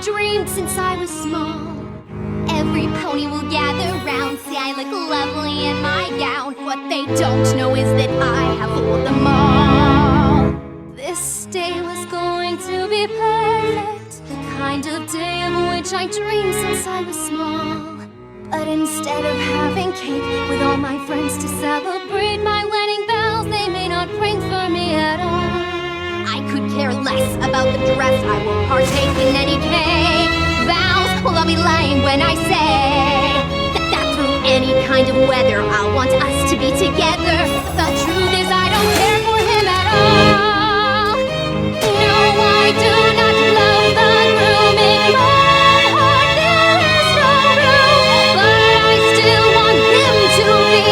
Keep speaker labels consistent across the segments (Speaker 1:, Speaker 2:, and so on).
Speaker 1: dreamed since I was small. Every pony will gather round, say I look lovely in my gown. What they don't know is that I have fooled them all. This day was going to be perfect, the kind of day of which I dreamed since I was small. But instead of having cake with all my friends to celebrate my wedding bells, they may not ring for me at all. I could care less about the dress, I will partake in any cake. Vows, well, I'll be lying when I say that through any kind of weather I'll want us to be together. The truth is I don't care for him at all. No, I do not love the groom. In my heart there is no room, but I still want him to be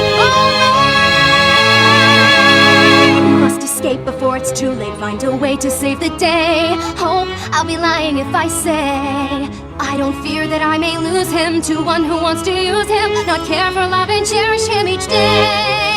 Speaker 1: alone. Must escape before it's too late, find a way to save the day. Hope I'll be lying if I say I don't fear that I may lose him to one who wants to use him, not care for love and cherish him each day.